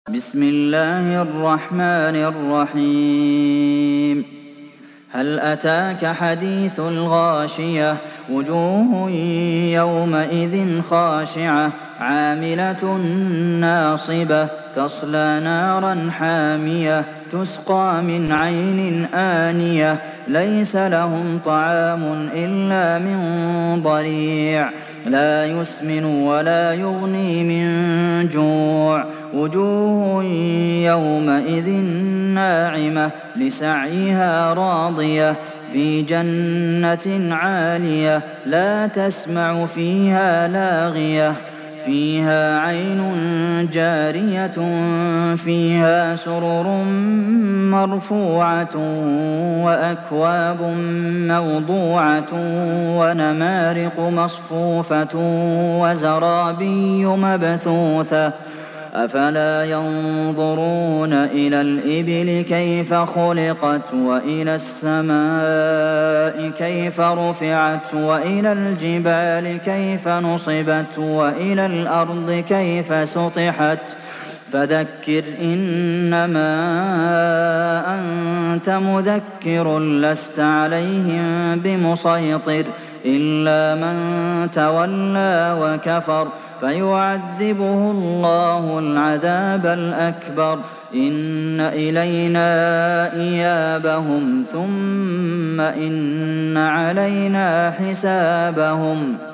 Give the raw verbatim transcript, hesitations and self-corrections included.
بسم الله الرحمن الرحيم هل أتاك حديث الغاشية وجوه يومئذ خاشعة عاملة ناصبة تصلى نارا حامية تسقى من عين آنية ليس لهم طعام إلا من ضريع لا يسمن ولا يغني من جوع وجوه يومئذ ناعمة لسعيها راضية في جنة عالية لا تسمع فيها لاغية فيها عين جارية فيها سرر مرفوعة وأكواب موضوعة ونمارق مصفوفة وزرابي مبثوثة أفلا ينظرون إلى الإبل كيف خلقت وإلى السماء كيف رفعت وإلى الجبال كيف نصبت وإلى الأرض كيف سطحت فذكر إنما أنت مذكر لست عليهم بمسيطر إلا من تولى وكفر فيعذبه الله العذاب الأكبر إن إلينا إيابهم ثم إن علينا حسابهم